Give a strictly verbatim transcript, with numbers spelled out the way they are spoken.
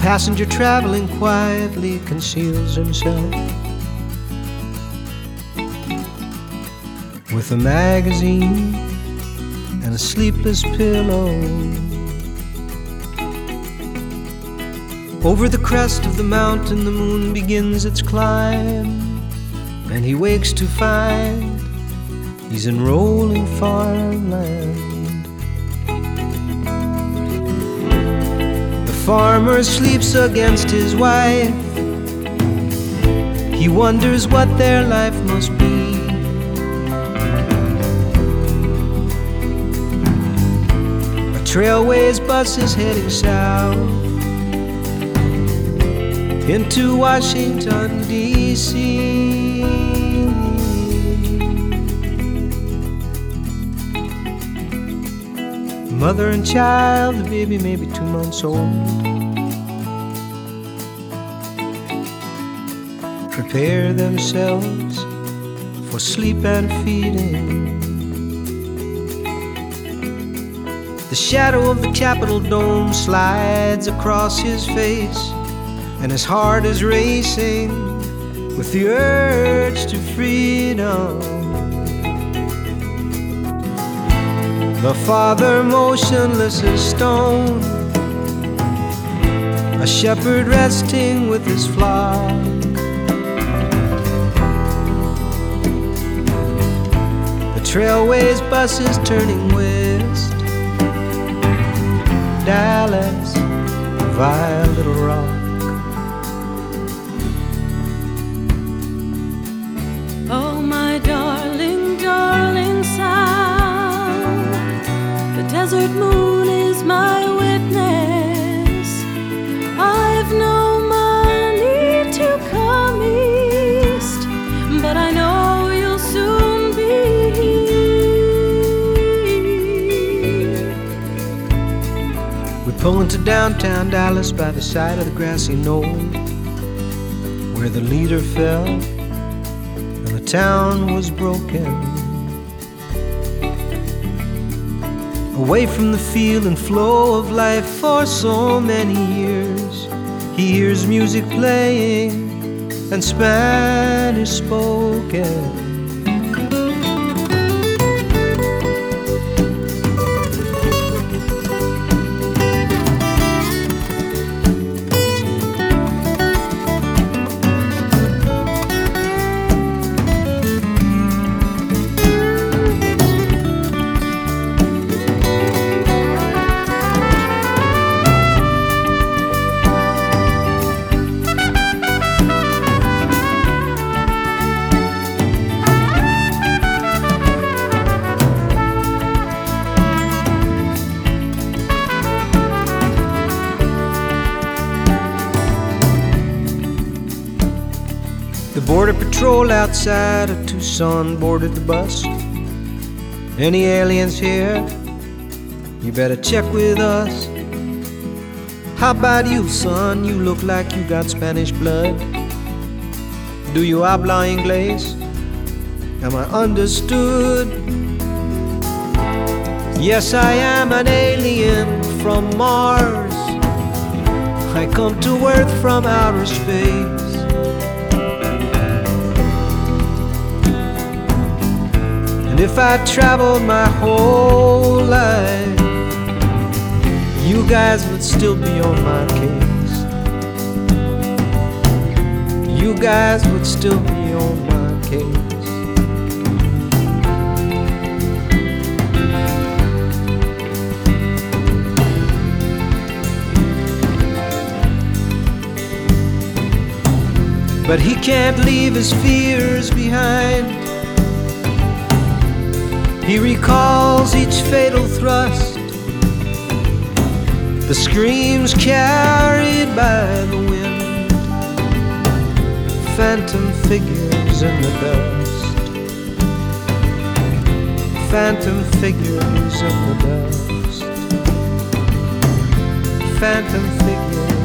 passenger traveling quietly conceals himself with a magazine and a sleepless pillow. Over the crest of the mountain the moon begins its climb, and he wakes to find he's in rolling farmland. The farmer sleeps against his wife. He wonders what their life must be. A Trailways bus is heading south into Washington, D C Mother and child, the baby may be two months old, prepare themselves for sleep and feeding. The shadow of the Capitol dome slides across his face, and his heart is racing with the urge to freedom. The father motionless as stone, a shepherd resting with his flock. The Trailways bus is turning west, Dallas via Little Rock. Oh, my darling, darling sound, the desert moon is my witness. I've no money to come east, but I know you'll soon be here. We pull into downtown Dallas by the side of the grassy knoll where the leader fell and the town was broken. Away from the feel and flow of life for so many years, he hears music playing and Spanish spoken. The border patrol outside of Tucson boarded the bus. Any aliens here? You better check with us. How about you, son? You look like you got Spanish blood. Do you habla inglés? Am I understood? Yes, I am an alien from Mars. I come to Earth from outer space. And if I traveled my whole life, you guys would still be on my case. You guys would still be on my case. But he can't leave his fears behind. He recalls each fatal thrust, the screams carried by the wind, phantom figures in the dust, phantom figures in the dust, phantom figures.